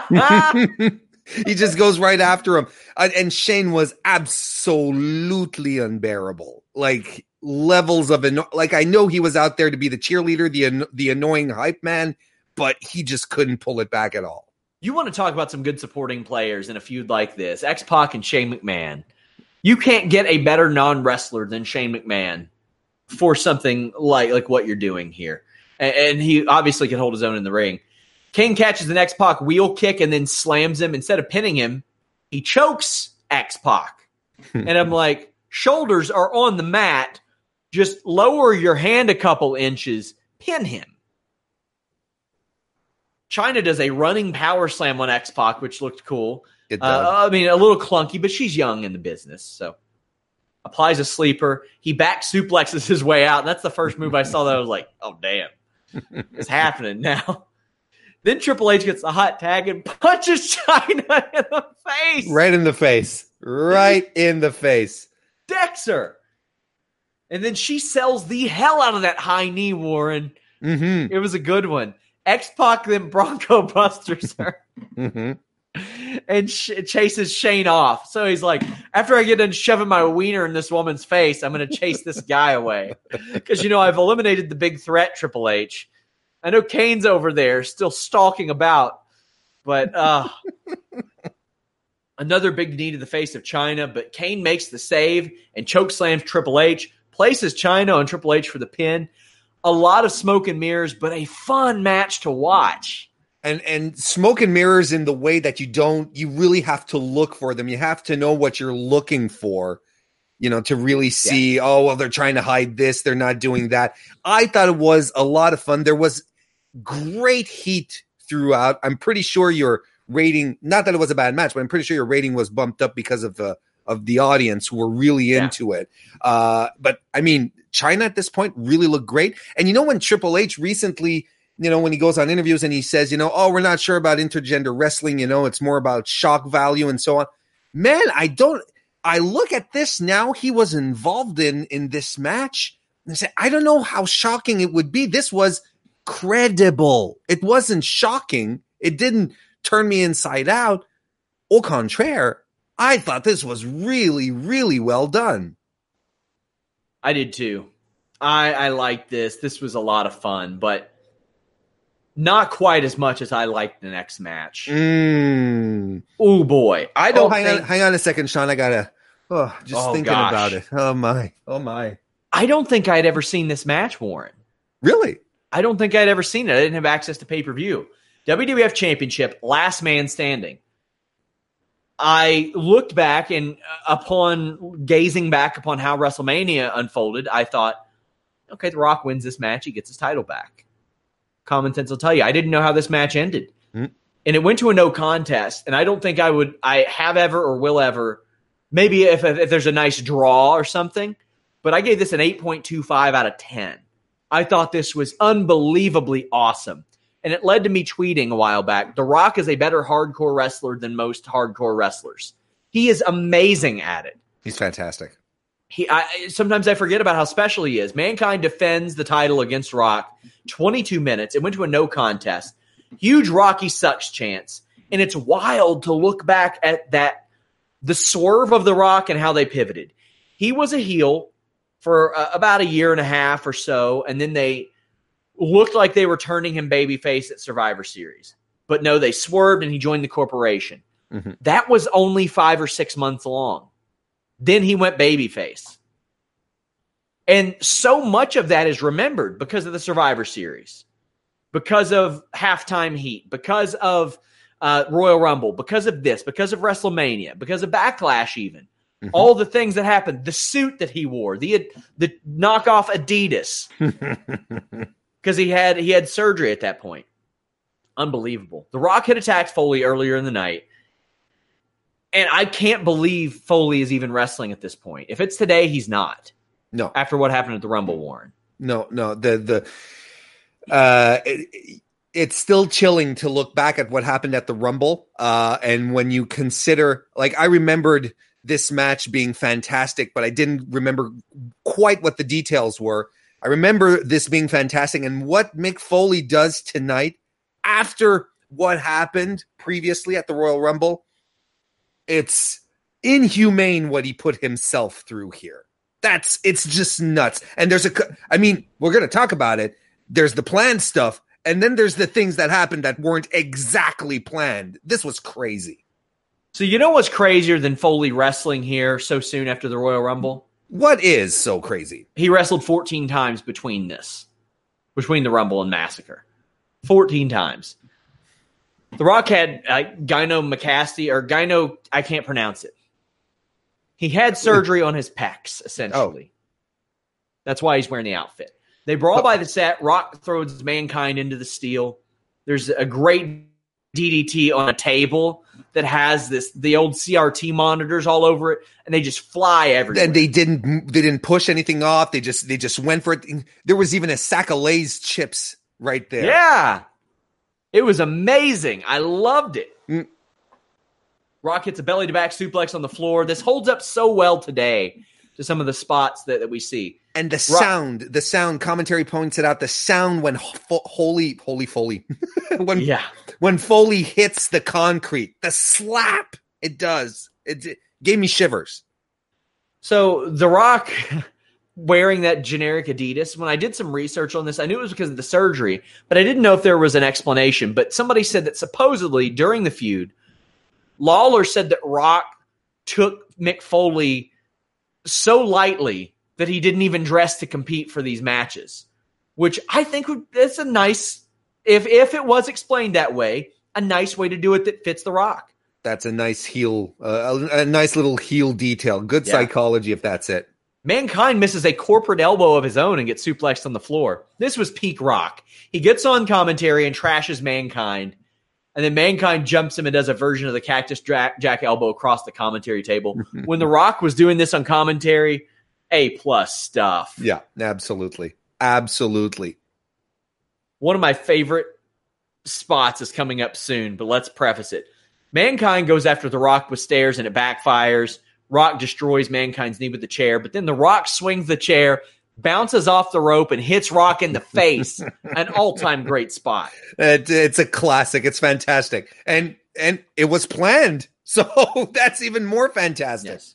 He just goes right after him. And Shane was absolutely unbearable. Like, levels of... like, I know he was out there to be the cheerleader, the annoying hype man, but he just couldn't pull it back at all. You want to talk about some good supporting players in a feud like this, X-Pac and Shane McMahon. You can't get a better non-wrestler than Shane McMahon for something like what you're doing here. And he obviously can hold his own in the ring. Kane catches an X-Pac wheel kick and then slams him. Instead of pinning him, he chokes X-Pac. And I'm like, shoulders are on the mat. Just lower your hand a couple inches. Pin him. Chyna does a running power slam on X-Pac, which looked cool. I mean, a little clunky, but she's young in the business. So applies a sleeper. He back suplexes his way out. And that's the first move I saw that I was like, oh, damn. It's happening now. Then Triple H gets the hot tag and punches Chyna in the face. Right in the face. Right in the face. Decks her. And then she sells the hell out of that high knee, Warren. Mm-hmm. It was a good one. X-Pac then Bronco Busters her. Mm-hmm. And chases Shane off. So he's like, after I get done shoving my wiener in this woman's face, I'm going to chase this guy away. Because, I've eliminated the big threat, Triple H. I know Kane's over there still stalking about. But another big knee to the face of Chyna. But Kane makes the save and chokeslams Triple H. Places Chyna on Triple H for the pin. A lot of smoke and mirrors, but a fun match to watch. And smoke and mirrors in the way that you really have to look for them. You have to know what you're looking for, to really see, they're trying to hide this. They're not doing that. I thought it was a lot of fun. There was great heat throughout. I'm pretty sure your rating, not that it was a bad match, but I'm pretty sure your rating was bumped up because of the audience who were really into it. But I mean, Chyna at this point really looked great. And when Triple H recently, when he goes on interviews and he says, we're not sure about intergender wrestling, it's more about shock value and so on. Man, I look at this now, he was involved in this match. And I say, I don't know how shocking it would be. This was credible. It wasn't shocking. It didn't turn me inside out. Au contraire, I thought this was really, really well done. I did too. I liked this. This was a lot of fun, but not quite as much as I liked the next match. Oh boy. Hang on a second, Sean. I gotta thinking about it. Oh my. I don't think I'd ever seen this match, Warren. Really? I don't think I'd ever seen it. I didn't have access to pay-per-view. WWF Championship, last man standing. I looked back and upon gazing back upon how WrestleMania unfolded, I thought, okay, The Rock wins this match. He gets his title back. Common sense will tell you. I didn't know how this match ended. And it went to a no contest. And I don't think I have ever or will ever, maybe if there's a nice draw or something, but I gave this an 8.25 out of 10. I thought this was unbelievably awesome. And it led to me tweeting a while back, The Rock is a better hardcore wrestler than most hardcore wrestlers. He is amazing at it. He's fantastic. Sometimes I forget about how special he is. Mankind defends the title against Rock 22 minutes. It went to a no contest. Huge Rocky sucks chance. And it's wild to look back at the swerve of The Rock and how they pivoted. He was a heel for about a year and a half or so, and then they looked like they were turning him babyface at Survivor Series. But no, they swerved and he joined the corporation. Mm-hmm. That was only 5 or 6 months long. Then he went babyface. And so much of that is remembered because of the Survivor Series, because of Halftime Heat, because of Royal Rumble, because of this, because of WrestleMania, because of Backlash even. Mm-hmm. All the things that happened, the suit that he wore, the knockoff Adidas, because he had surgery at that point. Unbelievable. The Rock had attacked Foley earlier in the night, and I can't believe Foley is even wrestling at this point. If it's today, he's not. No. After what happened at the Rumble, Warren. No. It's still chilling to look back at what happened at the Rumble. And when you consider, like, I remembered this match being fantastic, but I didn't remember quite what the details were. I remember this being fantastic, and what Mick Foley does tonight after what happened previously at the Royal Rumble, it's inhumane what he put himself through here. It's just nuts. And we're going to talk about it. There's the planned stuff, and then there's the things that happened that weren't exactly planned. This was crazy. So you know what's crazier than Foley wrestling here so soon after the Royal Rumble? What is so crazy? He wrestled 14 times between the Rumble and Massacre. 14 times. The Rock had gyno, I can't pronounce it. He had surgery on his pecs, essentially. Oh. That's why he's wearing the outfit. They brawl by the set. Rock throws Mankind into the steel. There's a great DDT on a table that has the old CRT monitors all over it, and they just fly everywhere. And they didn't push anything off. They just went for it. There was even a sack of Lay's chips right there. Yeah. It was amazing. I loved it. Rock hits a belly-to-back suplex on the floor. This holds up so well today to some of the spots that we see. And the sound, commentary points it out, the sound when Foley. when Foley hits the concrete, the slap it does. It gave me shivers. So The Rock wearing that generic Adidas, when I did some research on this, I knew it was because of the surgery, but I didn't know if there was an explanation. But somebody said that supposedly during the feud, Lawler said that Rock took Mick Foley so lightly that he didn't even dress to compete for these matches, which I think that's a nice, if it was explained that way, a nice way to do it that fits The Rock. That's a nice heel, a nice little heel detail. Good psychology if that's it. Mankind misses a corporate elbow of his own and gets suplexed on the floor. This was peak Rock. He gets on commentary and trashes Mankind. And then Mankind jumps him and does a version of the Cactus Jack elbow across the commentary table. When The Rock was doing this on commentary, A+ stuff. Yeah, absolutely. Absolutely. One of my favorite spots is coming up soon, but let's preface it. Mankind goes after The Rock with stairs and it backfires. Rock destroys Mankind's knee with the chair, but then The Rock swings the chair, bounces off the rope, and hits Rock in the face. An all-time great spot. It's a classic. It's fantastic. And it was planned, so that's even more fantastic. Yes.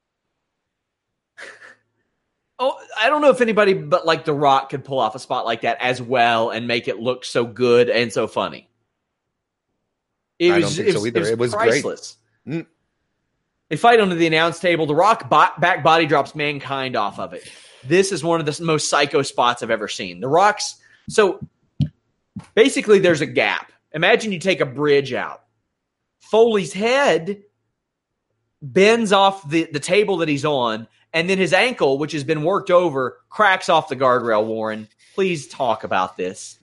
Oh, I don't know if anybody but like The Rock could pull off a spot like that as well and make it look so good and so funny. I don't think so either. It was priceless. Great. They fight under the announce table. The Rock back body drops Mankind off of it. This is one of the most psycho spots I've ever seen. The Rock's... So, basically, there's a gap. Imagine you take a bridge out. Foley's head bends off the table that he's on, and then his ankle, which has been worked over, cracks off the guardrail, Warren. Please talk about this.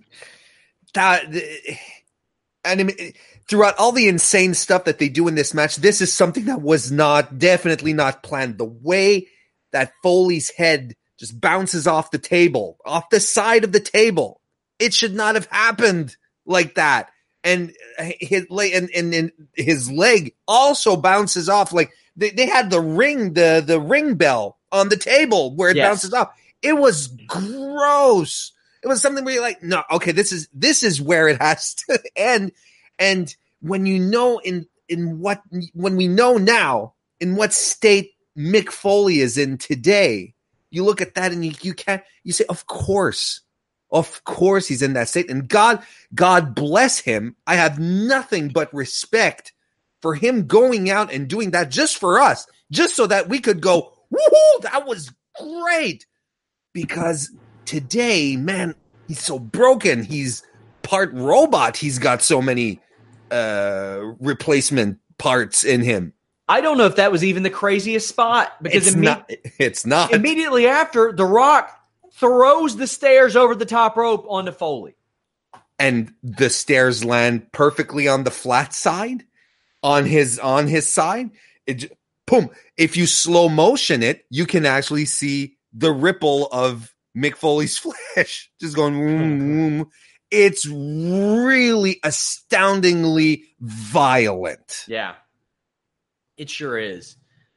Throughout all the insane stuff that they do in this match, this is something that was definitely not planned. The way that Foley's head just bounces off the table, off the side of the table. It should not have happened like that. And his leg also bounces off. Like they had the ring bell on the table where it bounces off. It was gross. It was something where you're like, no, okay, this is where it has to end. And when you know when we know now in what state Mick Foley is in today, you look at that and you say, of course he's in that state. And God bless him. I have nothing but respect for him going out and doing that just for us. just so that we could go, woohoo, that was great. Because today, man, he's so broken. He's part robot. He's got so many replacement parts in him. I don't know if that was even the craziest spot, because it's not. Immediately after, The Rock throws the stairs over the top rope onto Foley. And the stairs land perfectly on the flat side, on his side. Boom. If you slow motion it, you can actually see the ripple of Mick Foley's flesh just going boom, boom. It's really astoundingly violent. Yeah, it sure is.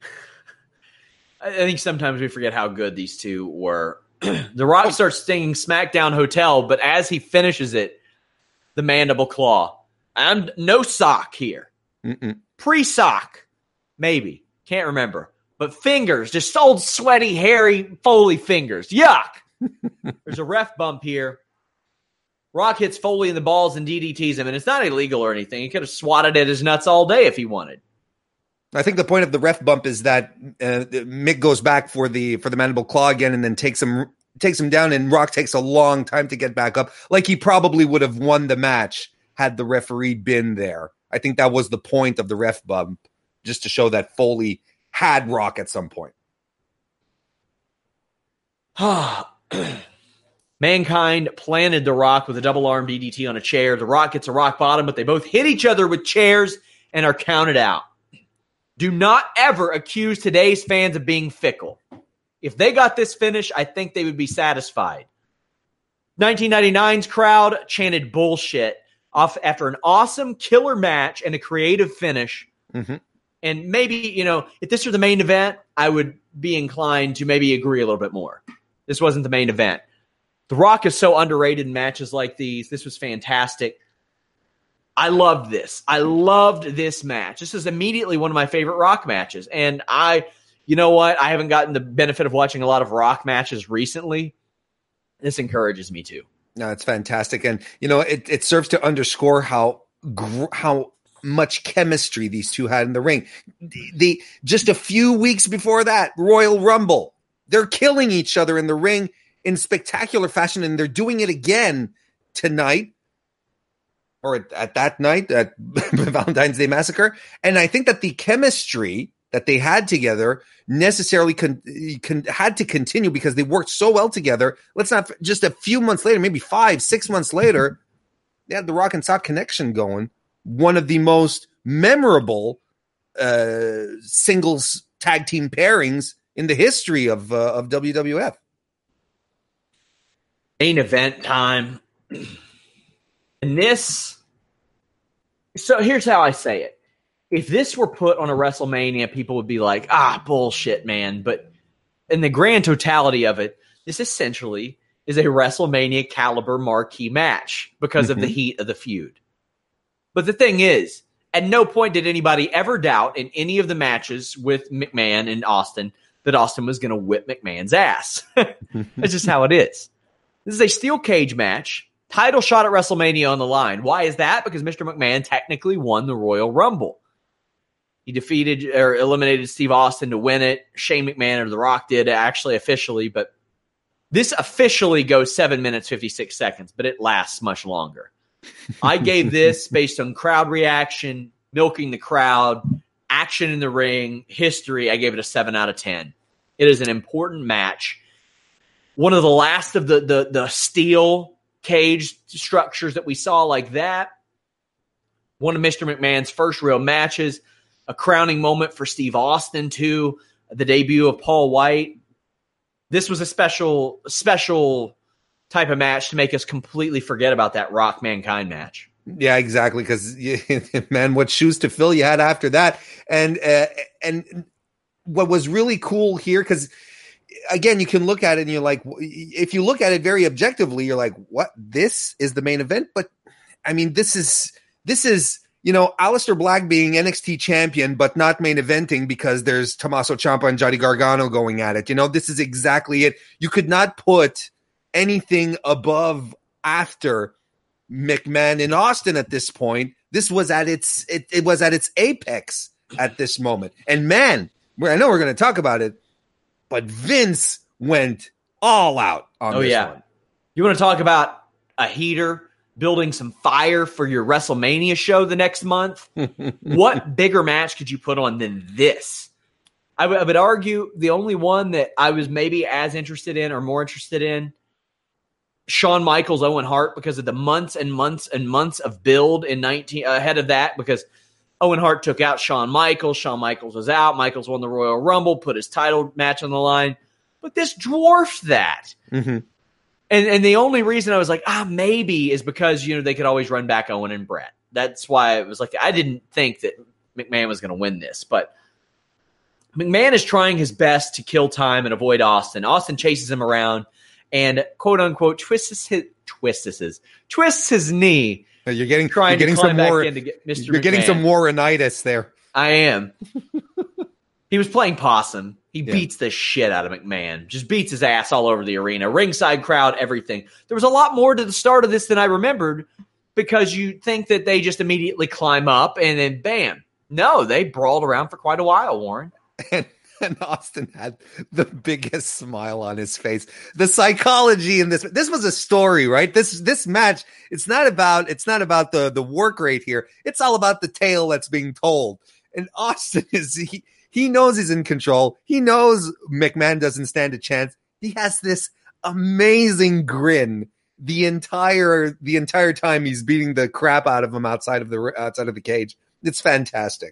I think sometimes we forget how good these two were. The Rock starts singing SmackDown Hotel, but as he finishes it, the mandible claw. And no sock here. Pre-sock, maybe. Can't remember. But fingers, just old sweaty, hairy Foley fingers. Yuck. There's a ref bump here. Rock hits Foley in the balls and DDTs him, and it's not illegal or anything. He could have swatted at his nuts all day if he wanted. I think the point of the ref bump is that Mick goes back for the mandible claw again, and then takes him down, and Rock takes a long time to get back up. Like he probably would have won the match had the referee been there. I think that was the point of the ref bump, just to show that Foley had Rock at some point. Mankind planted The Rock with a double arm DDT on a chair. The Rock gets a rock bottom, but they both hit each other with chairs and are counted out. Do not ever accuse today's fans of being fickle. If they got this finish, I think they would be satisfied. 1999's crowd chanted bullshit off after an awesome killer match and a creative finish. Mm-hmm. And maybe, if this were the main event, I would be inclined to maybe agree a little bit more. This wasn't the main event. The Rock is so underrated in matches like these. This was fantastic. I loved this. I loved this match. This is immediately one of my favorite Rock matches. And you know what? I haven't gotten the benefit of watching a lot of Rock matches recently. This encourages me to. No, it's fantastic. And, it serves to underscore how much chemistry these two had in the ring. Just a few weeks before that, Royal Rumble, they're killing each other in the ring in spectacular fashion, and they're doing it again tonight, or at that night at Valentine's Day Massacre. And I think that the chemistry that they had together necessarily had to continue because they worked so well together. Let's not just a few months later, maybe 5-6 months later, they had the Rock and Sock connection going. One of the most memorable singles tag team pairings in the history of WWF. Main event time. And this, so here's how I say it. If this were put on a WrestleMania, people would be like, bullshit, man. But in the grand totality of it, this essentially is a WrestleMania caliber marquee match because of the heat of the feud. But the thing is, at no point did anybody ever doubt in any of the matches with McMahon and Austin that Austin was going to whip McMahon's ass. That's just how it is. This is a steel cage match. Title shot at WrestleMania on the line. Why is that? Because Mr. McMahon technically won the Royal Rumble. He defeated or eliminated Steve Austin to win it. Shane McMahon or The Rock did actually officially, but this officially goes 7 minutes, 56 seconds, but it lasts much longer. I gave this based on crowd reaction, milking the crowd, action in the ring, history. I gave it a 7 out of 10. It is an important match. One of the last of the steel cage structures that we saw like that. One of Mr. McMahon's first real matches. A crowning moment for Steve Austin, too. The debut of Paul White. This was a special type of match to make us completely forget about that Rock Mankind match. Yeah, exactly. Because, man, what shoes to fill you had after that. And what was really cool here, because, again, you can look at it and you're like, if you look at it very objectively, you're like, what? This is the main event? But, I mean, this is Aleister Black being NXT champion, but not main eventing because there's Tommaso Ciampa and Johnny Gargano going at it. This is exactly it. You could not put anything above after McMahon and Austin at this point. This was at its apex at this moment. And man, I know we're going to talk about it, but Vince went all out on this one. You want to talk about a heater, building some fire for your WrestleMania show the next month? What bigger match could you put on than this? I would argue the only one that I was maybe as interested in or more interested in, Shawn Michaels, Owen Hart, because of the months and months and months of build ahead of that, because Owen Hart took out Shawn Michaels. Shawn Michaels was out. Michaels won the Royal Rumble, put his title match on the line. But this dwarfed that. Mm-hmm. And the only reason I was like, maybe is because, they could always run back Owen and Brett. That's why it was like, I didn't think that McMahon was going to win this. But McMahon is trying his best to kill time and avoid Austin. Austin chases him around and, quote unquote, twists his knee. You're getting some more. You're getting some Warrenitis there. I am. He was playing possum. He beats the shit out of McMahon. Just beats his ass all over the arena. Ringside crowd, everything. There was a lot more to the start of this than I remembered, because you think that they just immediately climb up and then bam. No, they brawled around for quite a while, Warren. And Austin had the biggest smile on his face. The psychology in this was a story, right? This match, it's not about the work rate here. It's all about the tale that's being told. And Austin he knows he's in control. He knows McMahon doesn't stand a chance. He has this amazing grin the entire time he's beating the crap out of him outside of the cage. It's fantastic.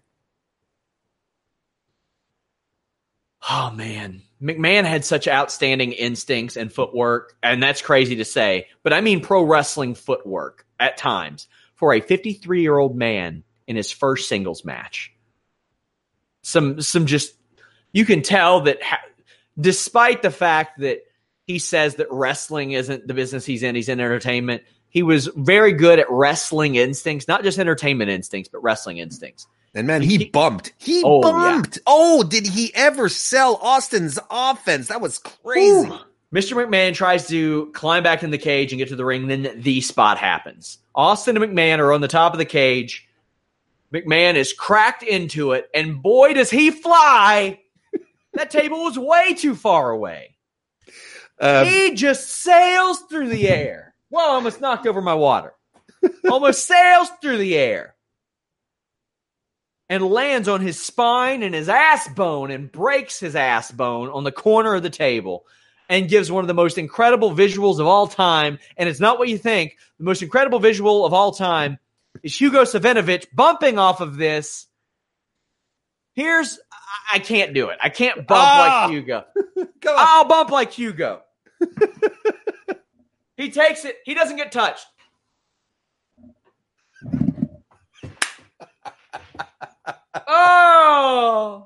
Oh, man. McMahon had such outstanding instincts and footwork, and that's crazy to say, but I mean pro wrestling footwork at times for a 53-year-old man in his first singles match. Some just, you can tell that despite the fact that he says that wrestling isn't the business he's in entertainment, he was very good at wrestling instincts, not just entertainment instincts, but wrestling instincts. And man, he bumped. He bumped. Yeah. Oh, did he ever sell Austin's offense? That was crazy. Ooh. Mr. McMahon tries to climb back in the cage and get to the ring. Then the spot happens. Austin and McMahon are on the top of the cage. McMahon is cracked into it. And boy, does he fly. That table was way too far away. He just sails through the air. Whoa, I almost knocked over my water. Almost sails through the air. And lands on his spine and his ass bone and breaks his ass bone on the corner of the table and gives one of the most incredible visuals of all time. And it's not what you think. The most incredible visual of all time is Hugo Savinovich bumping off of this. I can't do it. I can't bump like Hugo. I'll bump like Hugo. He takes it. He doesn't get touched. Oh!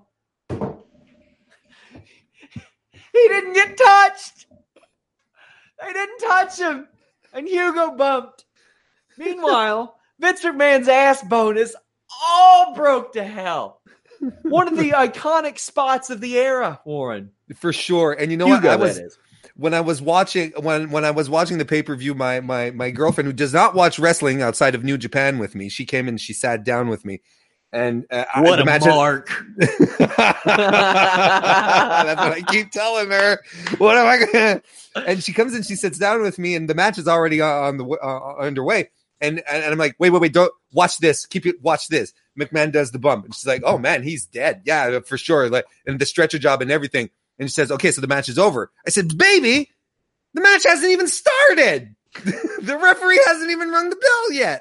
He didn't get touched. They didn't touch him. And Hugo bumped. Meanwhile, Vince McMahon's ass bone is all broke to hell. One of the iconic spots of the era, Warren. For sure. And you know Hugo, what? When I was watching the pay-per-view, my girlfriend, who does not watch wrestling outside of New Japan with me, she came and she sat down with me. And what a mark! That's what I keep telling her. What am I gonna? And she comes in, she sits down with me, and the match is already underway. And I'm like, wait, don't watch this. Watch this. McMahon does the bump, and she's like, oh man, he's dead. Yeah, for sure. Like, and the stretcher job and everything. And she says, okay, so the match is over. I said, baby, the match hasn't even started. The referee hasn't even rung the bell yet.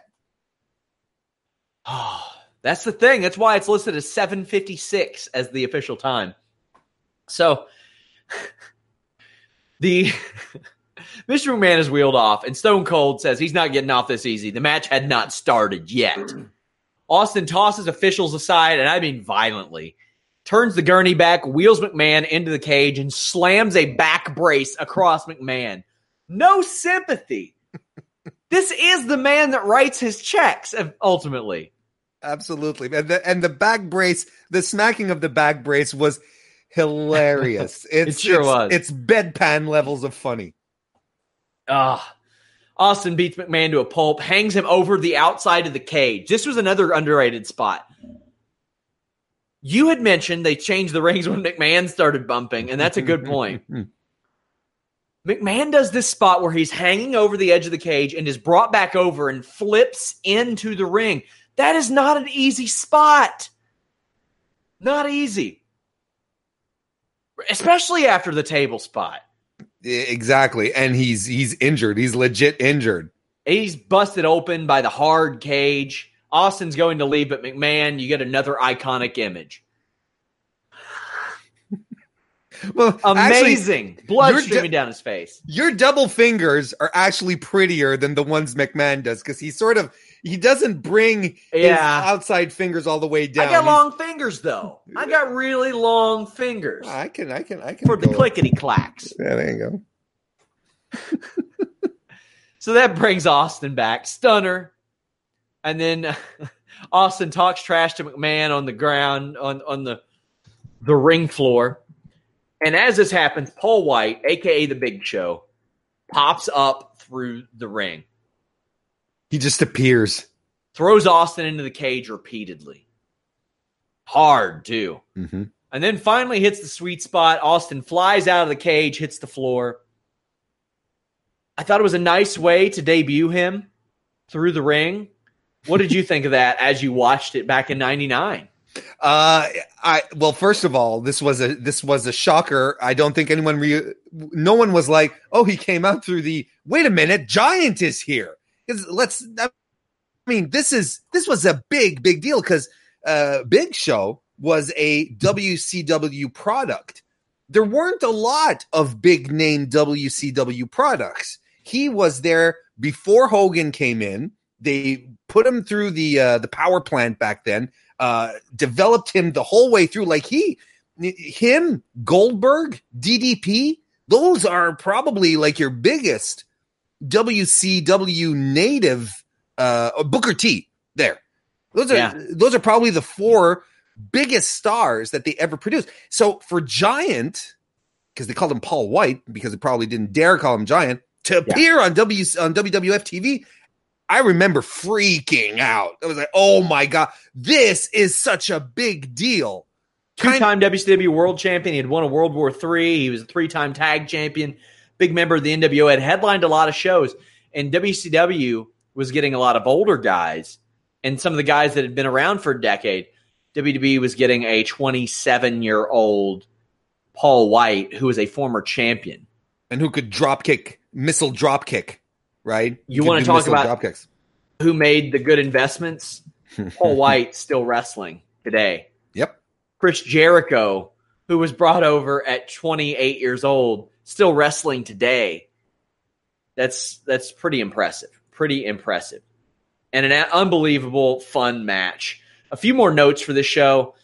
Oh. That's the thing. That's why it's listed as 7:56 as the official time. So Mr. McMahon is wheeled off, and Stone Cold says he's not getting off this easy. The match had not started yet. Austin tosses officials aside, and I mean violently, turns the gurney back, wheels McMahon into the cage, and slams a back brace across McMahon. No sympathy. This is the man that writes his checks, ultimately. Absolutely. And the back brace, the smacking of the back brace was hilarious. It sure was. It's bedpan levels of funny. Austin beats McMahon to a pulp, hangs him over the outside of the cage. This was another underrated spot. You had mentioned they changed the rings when McMahon started bumping, and that's a good point. McMahon does this spot where he's hanging over the edge of the cage and is brought back over and flips into the ring. That is not an easy spot. Not easy. Especially after the table spot. Exactly. And he's injured. He's legit injured. He's busted open by the hard cage. Austin's going to leave, but McMahon, you get another iconic image. Well, amazing. Actually, blood streaming down his face. Your double fingers are actually prettier than the ones McMahon does, because he doesn't bring his outside fingers all the way down. I got long fingers though. I got really long fingers. I can for the clickety clacks. Yeah, there you go. So that brings Austin back, stunner, and then Austin talks trash to McMahon on the ground on the ring floor. And as this happens, Paul White, a.k.a. The Big Show, pops up through the ring. He just appears. Throws Austin into the cage repeatedly. Hard, too. Mm-hmm. And then finally hits the sweet spot. Austin flies out of the cage, hits the floor. I thought it was a nice way to debut him through the ring. What did you think of that as you watched it back in '99? Well, first of all, this was a shocker. I don't think no one was like, oh, he came out through wait a minute, Giant is here. This was a big deal, because Big Show was a WCW product. There weren't a lot of big name WCW products. He was there before Hogan came in. They put him through the power plant back then. Developed him the whole way through. Like him, Goldberg, DDP, those are probably like your biggest WCW native, Booker T there. Those are probably the four biggest stars that they ever produced. So for Giant, because they called him Paul White, because they probably didn't dare call him Giant, to appear on WWF TV, I remember freaking out. I was like, oh my God, this is such a big deal. Two-time WCW world champion. He had won a World War III. He was a three-time tag champion. Big member of the NWO. Had headlined a lot of shows. And WCW was getting a lot of older guys. And some of the guys that had been around for a decade. WWE was getting a 27-year-old Paul White, who was a former champion. And who could missile drop kick. Right? You want to talk about who made the good investments? Paul White still wrestling today. Yep. Chris Jericho, who was brought over at 28 years old, still wrestling today. That's pretty impressive. Pretty impressive. And an unbelievable fun match. A few more notes for this show.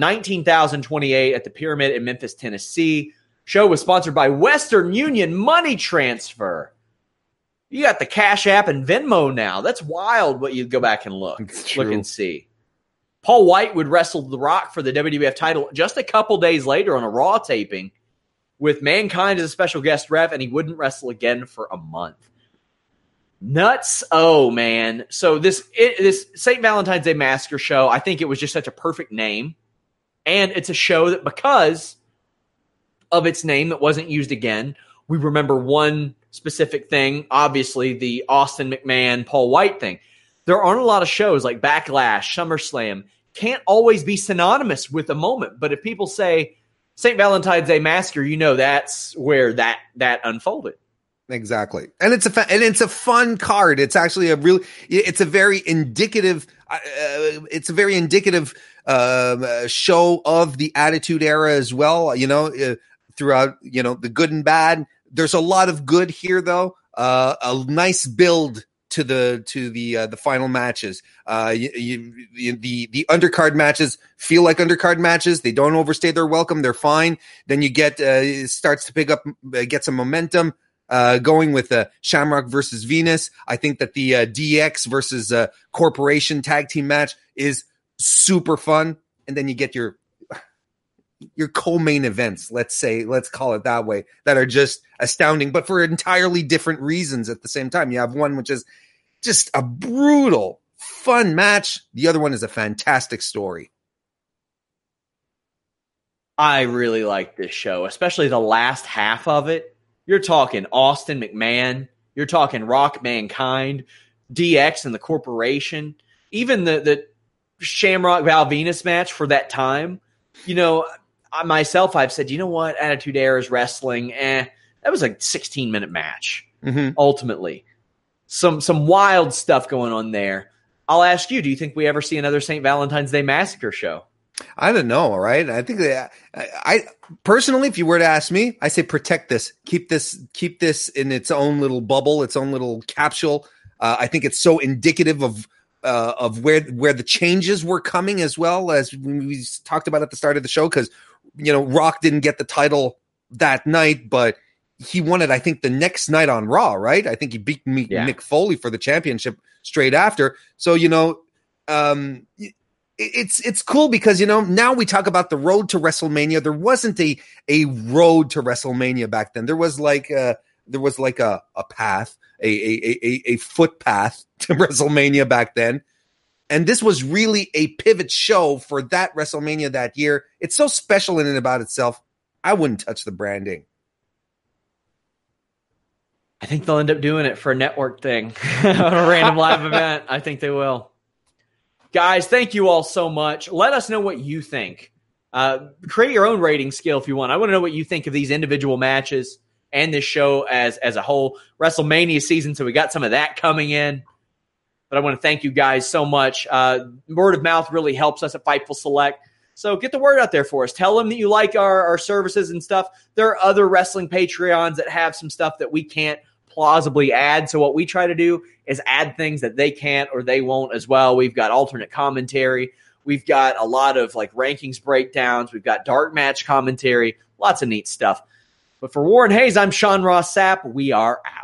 19,028 at the Pyramid in Memphis, Tennessee. Show was sponsored by Western Union Money Transfer. You got the Cash App and Venmo now. That's wild what you go back and look and see. Paul White would wrestle The Rock for the WWF title just a couple days later on a Raw taping with Mankind as a special guest ref, and he wouldn't wrestle again for a month. Nuts. Oh, man. So this St. Valentine's Day Massacre show, I think it was just such a perfect name. And it's a show that because of its name that wasn't used again, we remember one specific thing, obviously the Austin McMahon, Paul White thing. There aren't a lot of shows like Backlash, SummerSlam, can't always be synonymous with a moment. But if people say St. Valentine's Day Massacre, you know that's where that unfolded. Exactly. And it's a fun card. It's actually it's a very indicative show of the Attitude Era as well, throughout, the good and bad. There's a lot of good here, though. A nice build to the final matches. The undercard matches feel like undercard matches. They don't overstay their welcome. They're fine. Then you get starts to pick up, get some momentum. Going with Shamrock versus Venus. I think that the DX versus Corporation tag team match is super fun. And then you get your co-main events, let's call it that way, that are just astounding, but for entirely different reasons at the same time. You have one which is just a brutal, fun match. The other one is a fantastic story. I really like this show, especially the last half of it. You're talking Austin McMahon. You're talking Rock Mankind, DX and the Corporation. Even the Shamrock Val Venus match for that time. You know, myself, I've said, you know what? Attitude Era's wrestling, that was a 16-minute match, ultimately. Some wild stuff going on there. I'll ask you, do you think we ever see another St. Valentine's Day Massacre show? I don't know, right? I think that I personally, if you were to ask me, I say protect this, keep this in its own little bubble, its own little capsule. I think it's so indicative of where the changes were coming, as well as we talked about at the start of the show. Because Rock didn't get the title that night, but he won it, I think, the next night on Raw, right? I think he beat Mick Foley for the championship straight after. So it's cool because now we talk about the road to WrestleMania. There wasn't a road to WrestleMania back then. There was like a path, a footpath to WrestleMania back then. And this was really a pivot show for that WrestleMania that year. It's so special in and about itself. I wouldn't touch the branding. I think they'll end up doing it for a network thing on a random live event. I think they will. Guys, thank you all so much. Let us know what you think. Create your own rating scale if you want. I want to know what you think of these individual matches and this show as a whole. WrestleMania season, so we got some of that coming in. But I want to thank you guys so much. Word of mouth really helps us at Fightful Select. So get the word out there for us. Tell them that you like our services and stuff. There are other wrestling Patreons that have some stuff that we can't plausibly add. So what we try to do is add things that they can't or they won't as well. We've got alternate commentary. We've got a lot of rankings breakdowns. We've got dark match commentary. Lots of neat stuff. But for Warren Hayes, I'm Sean Ross Sapp. We are out.